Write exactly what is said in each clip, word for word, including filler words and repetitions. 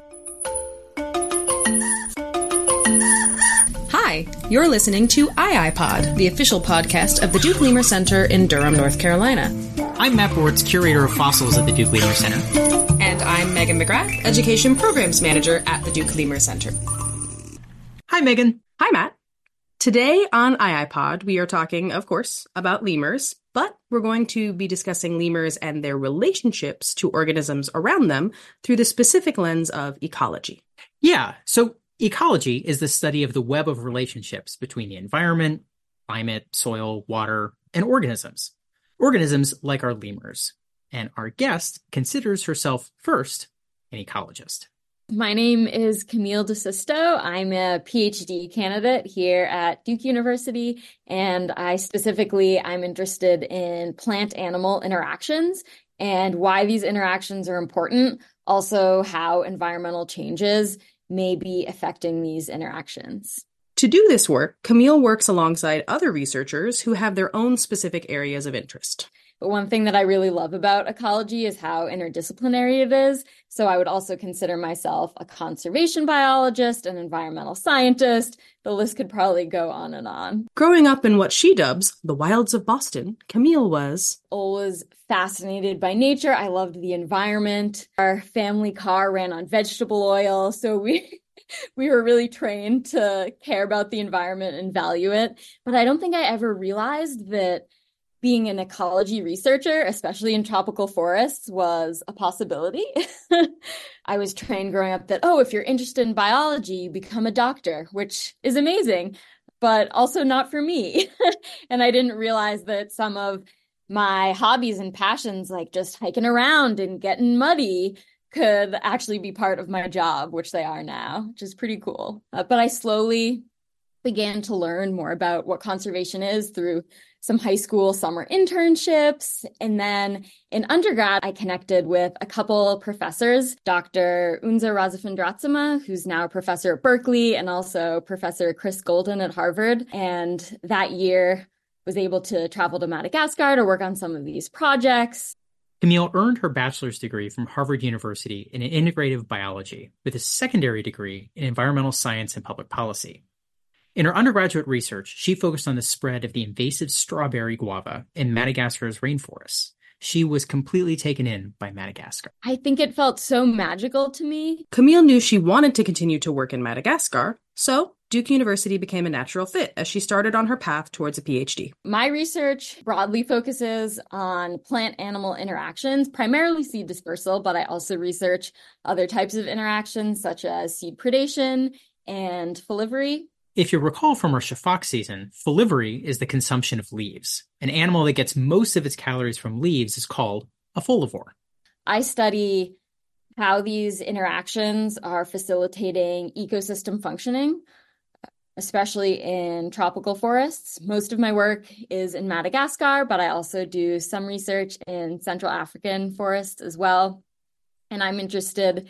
Hi, you're listening to iiPod, the official podcast of the Duke Lemur Center in Durham, North Carolina. I'm Matt Bortz, curator of fossils at the Duke Lemur Center. And I'm Megan McGrath, education programs manager at the Duke Lemur Center. Hi, Megan. Hi, Matt. Today on iiPod, we are talking, of course, about lemurs, but we're going to be discussing lemurs and their relationships to organisms around them through the specific lens of ecology. Yeah, so ecology is the study of the web of relationships between the environment, climate, soil, water, and organisms. Organisms like our lemurs. And our guest considers herself first an ecologist. My name is Camille DeSisto. I'm a PhD candidate here at Duke University, and I specifically, I'm interested in plant-animal interactions and why these interactions are important, also how environmental changes may be affecting these interactions. To do this work, Camille works alongside other researchers who have their own specific areas of interest. But one thing that I really love about ecology is how interdisciplinary it is. So I would also consider myself a conservation biologist, an environmental scientist. The list could probably go on and on. Growing up in what she dubs the wilds of Boston, Camille was always fascinated by nature. I loved the environment. Our family car ran on vegetable oil, so we we were really trained to care about the environment and value it. But I don't think I ever realized that being an ecology researcher, especially in tropical forests, was a possibility. I was trained growing up that, oh, if you're interested in biology, you become a doctor, which is amazing, but also not for me. And I didn't realize that some of my hobbies and passions, like just hiking around and getting muddy, could actually be part of my job, which they are now, which is pretty cool. Uh, but I slowly began to learn more about what conservation is through some high school summer internships. And then in undergrad, I connected with a couple professors, Doctor Unza Razafandratsima, who's now a professor at Berkeley, and also Professor Chris Golden at Harvard. And that year was able to travel to Madagascar to work on some of these projects. Camille earned her bachelor's degree from Harvard University in integrative biology with a secondary degree in environmental science and public policy. In her undergraduate research, she focused on the spread of the invasive strawberry guava in Madagascar's rainforests. She was completely taken in by Madagascar. I think it felt so magical to me. Camille knew she wanted to continue to work in Madagascar, so Duke University became a natural fit as she started on her path towards a PhD. My research broadly focuses on plant-animal interactions, primarily seed dispersal, but I also research other types of interactions such as seed predation and folivory. If you recall from our shafak season, folivory is the consumption of leaves. An animal that gets most of its calories from leaves is called a folivore. I study how these interactions are facilitating ecosystem functioning, especially in tropical forests. Most of my work is in Madagascar, but I also do some research in Central African forests as well. And I'm interested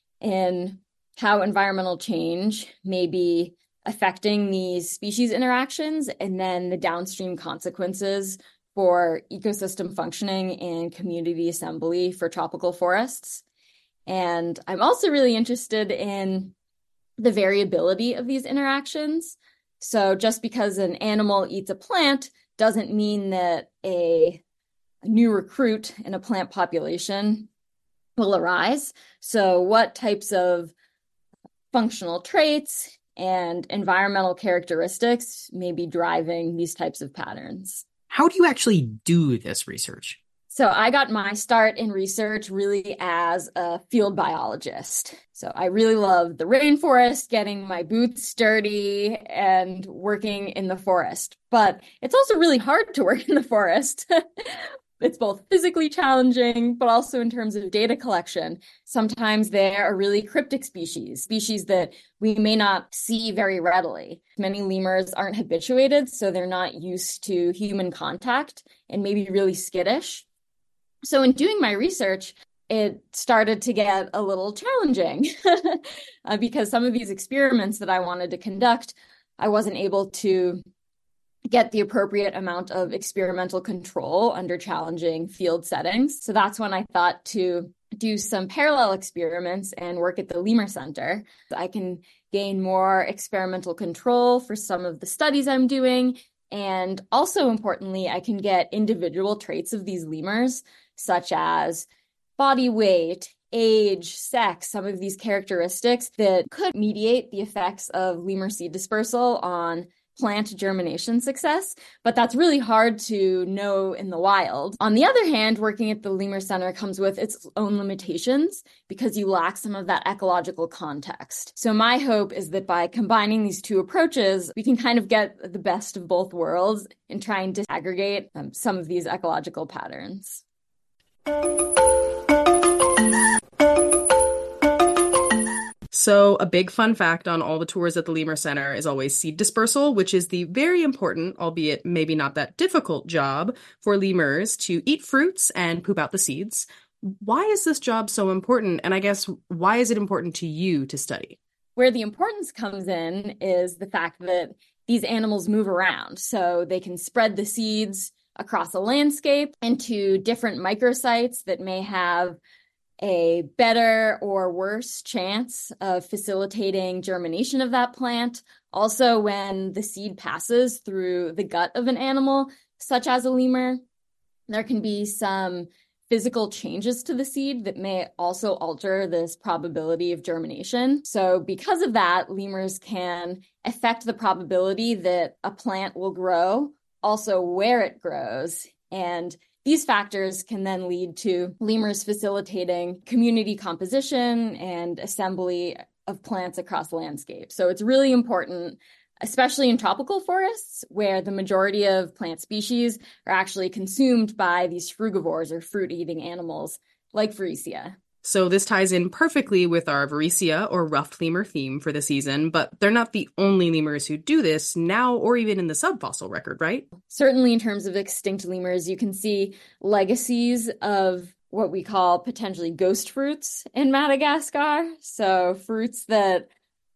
in how environmental change may be affecting these species interactions and then the downstream consequences for ecosystem functioning and community assembly for tropical forests. And I'm also really interested in the variability of these interactions. So just because an animal eats a plant doesn't mean that a, a new recruit in a plant population will arise. So what types of functional traits and environmental characteristics may be driving these types of patterns? How do you actually do this research? So I got my start in research really as a field biologist. So I really love the rainforest, getting my boots dirty and working in the forest. But it's also really hard to work in the forest. It's both physically challenging, but also in terms of data collection. Sometimes there are really cryptic species, species that we may not see very readily. Many lemurs aren't habituated, so they're not used to human contact and maybe really skittish. So in doing my research, it started to get a little challenging uh, because some of these experiments that I wanted to conduct, I wasn't able to get the appropriate amount of experimental control under challenging field settings. So that's when I thought to do some parallel experiments and work at the Lemur Center. I can gain more experimental control for some of the studies I'm doing. And also importantly, I can get individual traits of these lemurs, such as body weight, age, sex, some of these characteristics that could mediate the effects of lemur seed dispersal on plant germination success, but that's really hard to know in the wild. On the other hand, working at the Lemur Center comes with its own limitations because you lack some of that ecological context. So my hope is that by combining these two approaches, we can kind of get the best of both worlds in trying to aggregate um, some of these ecological patterns. So a big fun fact on all the tours at the Lemur Center is always seed dispersal, which is the very important, albeit maybe not that difficult job for lemurs to eat fruits and poop out the seeds. Why is this job so important? And I guess, why is it important to you to study? Where the importance comes in is the fact that these animals move around. So they can spread the seeds across a landscape into different microsites that may have a better or worse chance of facilitating germination of that plant. Also, when the seed passes through the gut of an animal, such as a lemur, there can be some physical changes to the seed that may also alter this probability of germination. So because of that, lemurs can affect the probability that a plant will grow, also where it grows, and these factors can then lead to lemurs facilitating community composition and assembly of plants across landscapes. So it's really important, especially in tropical forests, where the majority of plant species are actually consumed by these frugivores or fruit-eating animals like Varicea. So this ties in perfectly with our Varicea or ruffed lemur theme for the season, but they're not the only lemurs who do this now or even in the subfossil record, right? Certainly in terms of extinct lemurs, you can see legacies of what we call potentially ghost fruits in Madagascar. So fruits that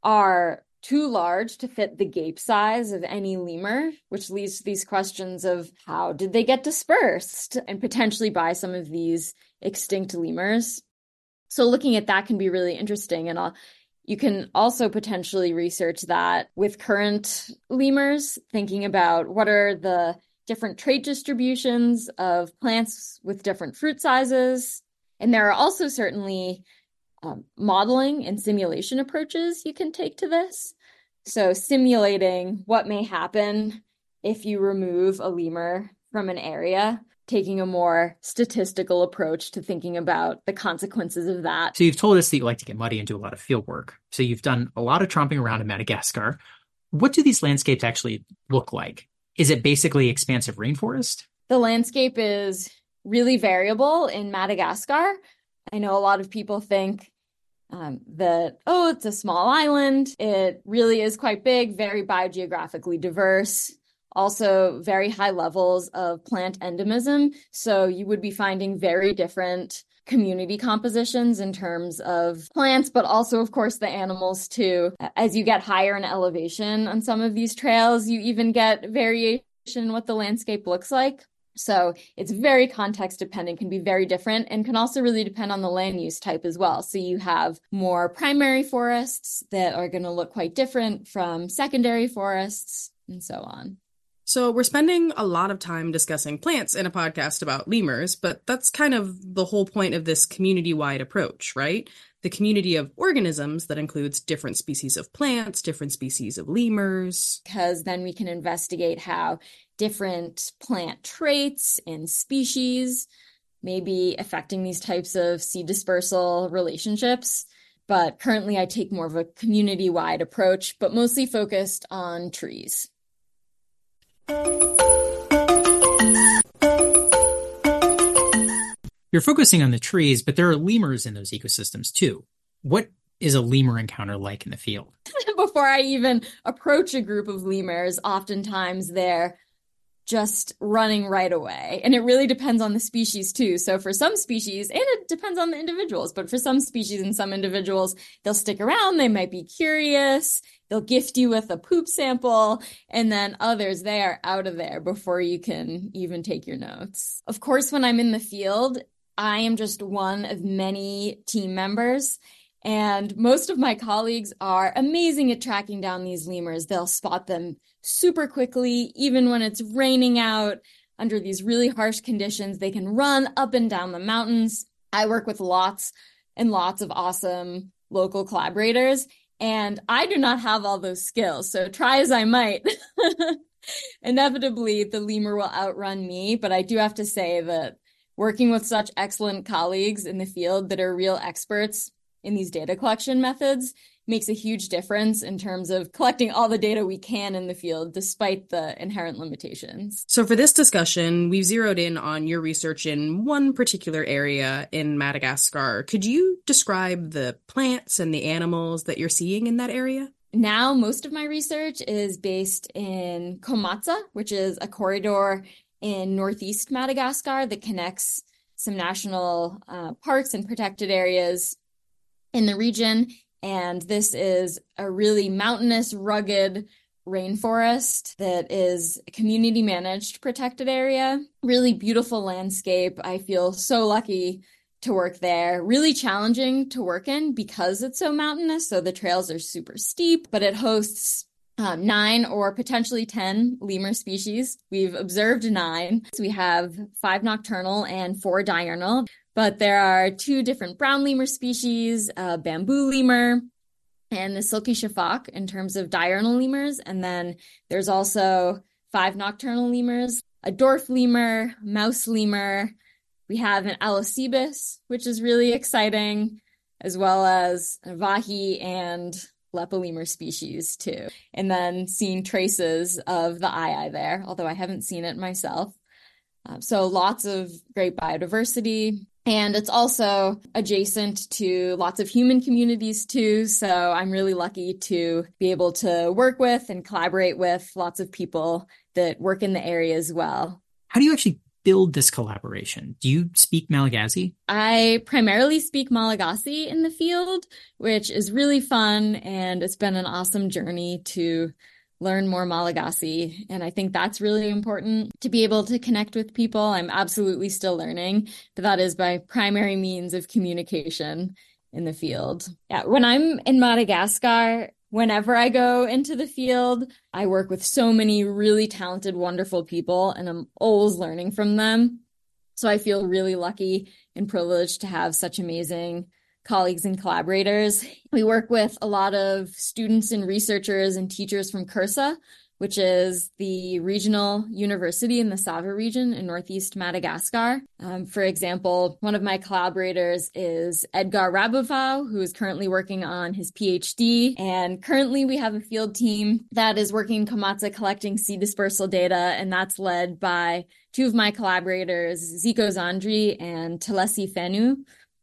are too large to fit the gape size of any lemur, which leads to these questions of how did they get dispersed and potentially by some of these extinct lemurs. So looking at that can be really interesting. And I'll, you can also potentially research that with current lemurs, thinking about what are the different trait distributions of plants with different fruit sizes. And there are also certainly um, modeling and simulation approaches you can take to this. So simulating what may happen if you remove a lemur from an area, taking a more statistical approach to thinking about the consequences of that. So you've told us that you like to get muddy and do a lot of field work. So you've done a lot of tromping around in Madagascar. What do these landscapes actually look like? Is it basically expansive rainforest? The landscape is really variable in Madagascar. I know a lot of people think um, that, oh, it's a small island. It really is quite big, very biogeographically diverse. Also very high levels of plant endemism. So you would be finding very different community compositions in terms of plants, but also, of course, the animals too. As you get higher in elevation on some of these trails, you even get variation in what the landscape looks like. So it's very context dependent, can be very different, and can also really depend on the land use type as well. So you have more primary forests that are going to look quite different from secondary forests and so on. So we're spending a lot of time discussing plants in a podcast about lemurs, but that's kind of the whole point of this community-wide approach, right? The community of organisms that includes different species of plants, different species of lemurs. Because then we can investigate how different plant traits and species may be affecting these types of seed dispersal relationships. But currently I take more of a community-wide approach, but mostly focused on trees. You're focusing on the trees, but there are lemurs in those ecosystems too. What is a lemur encounter like in the field? Before I even approach a group of lemurs, oftentimes they're just running right away. And it really depends on the species too. So for some species, and it depends on the individuals, but for some species and some individuals, they'll stick around, they might be curious, they'll gift you with a poop sample, and then others, they are out of there before you can even take your notes. Of course, when I'm in the field, I am just one of many team members. And most of my colleagues are amazing at tracking down these lemurs. They'll spot them super quickly, even when it's raining out. Under these really harsh conditions, they can run up and down the mountains. I work with lots and lots of awesome local collaborators, and I do not have all those skills. So try as I might, inevitably the lemur will outrun me. But I do have to say that working with such excellent colleagues in the field that are real experts in these data collection methods makes a huge difference in terms of collecting all the data we can in the field, despite the inherent limitations. So for this discussion, we've zeroed in on your research in one particular area in Madagascar. Could you describe the plants and the animals that you're seeing in that area? Now, most of my research is based in Komatsa, which is a corridor in northeast Madagascar that connects some national uh, parks and protected areas in the region. And this is a really mountainous, rugged rainforest that is a community managed protected area. Really beautiful landscape. I feel so lucky to work there. Really challenging to work in because it's so mountainous. So the trails are super steep, but it hosts um, nine or potentially ten lemur species. We've observed nine. So we have five nocturnal and four diurnal. But there are two different brown lemur species, a bamboo lemur and the silky shafak in terms of diurnal lemurs. And then there's also five nocturnal lemurs, a dwarf lemur, mouse lemur. We have an Allocebus, which is really exciting, as well as a vahi and lepa lemur species too. And then seeing traces of the eye there, although I haven't seen it myself. Um, so lots of great biodiversity. And it's also adjacent to lots of human communities too. So I'm really lucky to be able to work with and collaborate with lots of people that work in the area as well. How do you actually build this collaboration? Do you speak Malagasy? I primarily speak Malagasy in the field, which is really fun. And it's been an awesome journey to learn more Malagasy. And I think that's really important to be able to connect with people. I'm absolutely still learning, but that is my primary means of communication in the field. Yeah, when I'm in Madagascar, whenever I go into the field, I work with so many really talented, wonderful people, and I'm always learning from them. So I feel really lucky and privileged to have such amazing colleagues and collaborators. We work with a lot of students and researchers and teachers from Kursa, which is the regional university in the Sava region in northeast Madagascar. Um, for example, one of my collaborators is Edgar Rabovau, who is currently working on his PhD. And currently we have a field team that is working in Komatsa collecting seed dispersal data, and that's led by two of my collaborators, Zico Zandri and Talesi Fenu,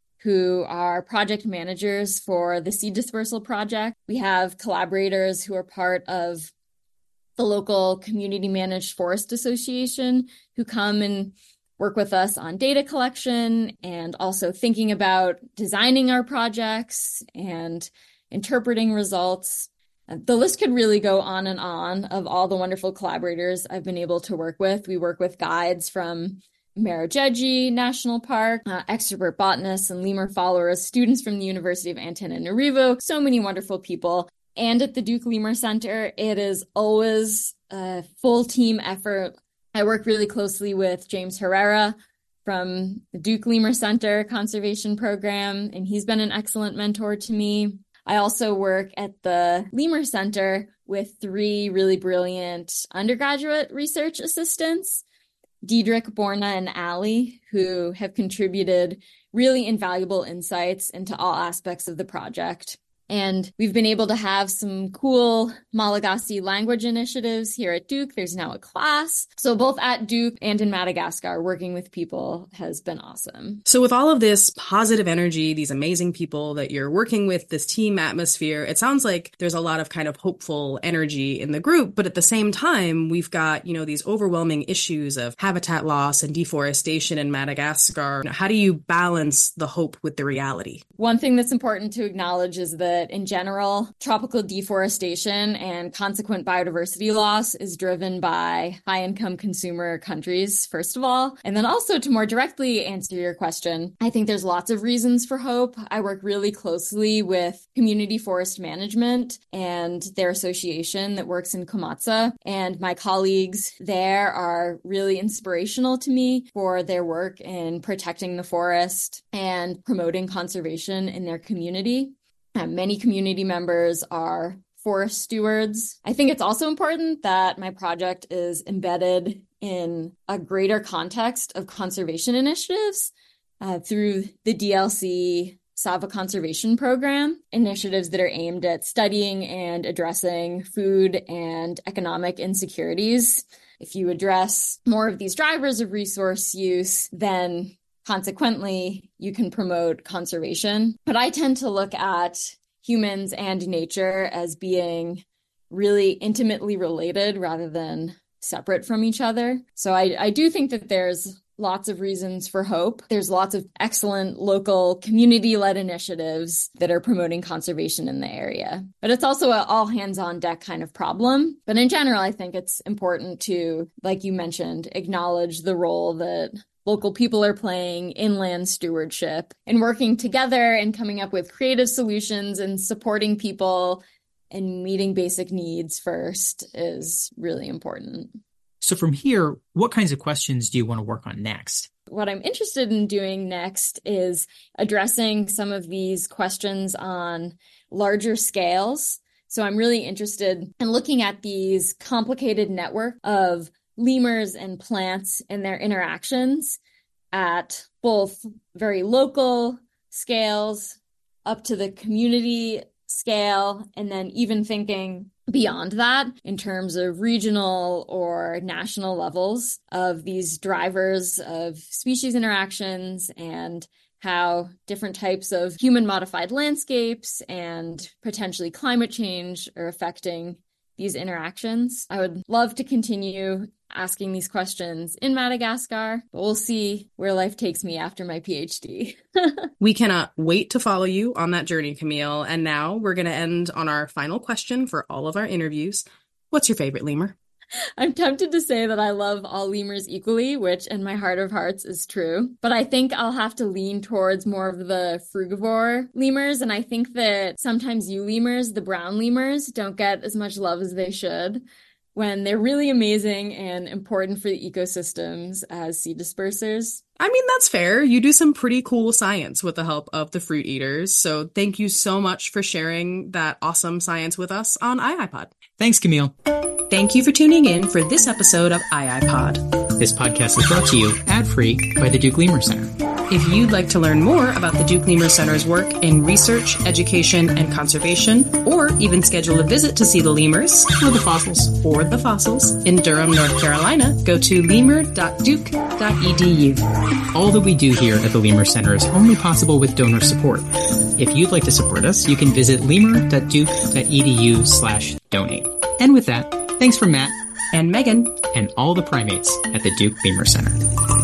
who are project managers for the seed dispersal project. We have collaborators who are part of the local community managed forest association who come and work with us on data collection and also thinking about designing our projects and interpreting results. The list could really go on and on of all the wonderful collaborators I've been able to work with. We work with guides from Marojejy National Park, uh, expert botanists and lemur followers, students from the University of Antananarivo, so many wonderful people. And at the Duke Lemur Center, it is always a full team effort. I work really closely with James Herrera from the Duke Lemur Center Conservation Program, and he's been an excellent mentor to me. I also work at the Lemur Center with three really brilliant undergraduate research assistants, Diedrich, Borna, and Ali, who have contributed really invaluable insights into all aspects of the project. And we've been able to have some cool Malagasy language initiatives here at Duke. There's now a class. So both at Duke and in Madagascar, working with people has been awesome. So with all of this positive energy, these amazing people that you're working with, this team atmosphere, it sounds like there's a lot of kind of hopeful energy in the group. But at the same time, we've got, you know, these overwhelming issues of habitat loss and deforestation in Madagascar. How do you balance the hope with the reality? One thing that's important to acknowledge is that that in general, tropical deforestation and consequent biodiversity loss is driven by high-income consumer countries, first of all. And then also to more directly answer your question, I think there's lots of reasons for hope. I work really closely with Community Forest Management and their association that works in Komatsa. And my colleagues there are really inspirational to me for their work in protecting the forest and promoting conservation in their community. Uh, many community members are forest stewards. I think it's also important that my project is embedded in a greater context of conservation initiatives uh, through the D L C Sava Conservation Program, initiatives that are aimed at studying and addressing food and economic insecurities. If you address more of these drivers of resource use, then consequently, you can promote conservation. But I tend to look at humans and nature as being really intimately related rather than separate from each other. So I, I do think that there's lots of reasons for hope. There's lots of excellent local community-led initiatives that are promoting conservation in the area. But it's also an all-hands-on-deck kind of problem. But in general, I think it's important to, like you mentioned, acknowledge the role that local people are playing in land stewardship and working together and coming up with creative solutions and supporting people and meeting basic needs first is really important. So from here, what kinds of questions do you want to work on next? What I'm interested in doing next is addressing some of these questions on larger scales. So I'm really interested in looking at these complicated network of lemurs and plants and their interactions at both very local scales up to the community scale, and then even thinking beyond that in terms of regional or national levels of these drivers of species interactions and how different types of human-modified landscapes and potentially climate change are affecting these interactions. I would love to continue asking these questions in Madagascar, but we'll see where life takes me after my PhD. We cannot wait to follow you on that journey, Camille. And now we're going to end on our final question for all of our interviews. What's your favorite lemur? I'm tempted to say that I love all lemurs equally, which in my heart of hearts is true. But I think I'll have to lean towards more of the frugivore lemurs. And I think that sometimes eulemurs, the brown lemurs, don't get as much love as they should, when they're really amazing and important for the ecosystems as seed dispersers. I mean, that's fair. You do some pretty cool science with the help of the fruit eaters. So thank you so much for sharing that awesome science with us on iiPod. Thanks, Camille. Thank you for tuning in for this episode of iiPod. This podcast is brought to you ad-free by the Duke Lemur Center. If you'd like to learn more about the Duke Lemur Center's work in research, education, and conservation, or even schedule a visit to see the lemurs, Or the fossils. or the fossils in Durham, North Carolina, go to lemur dot duke dot e d u. All that we do here at the Lemur Center is only possible with donor support. If you'd like to support us, you can visit lemur dot duke dot e d u slash donate. And with that, thanks from Matt And Megan. and all the primates at the Duke Lemur Center.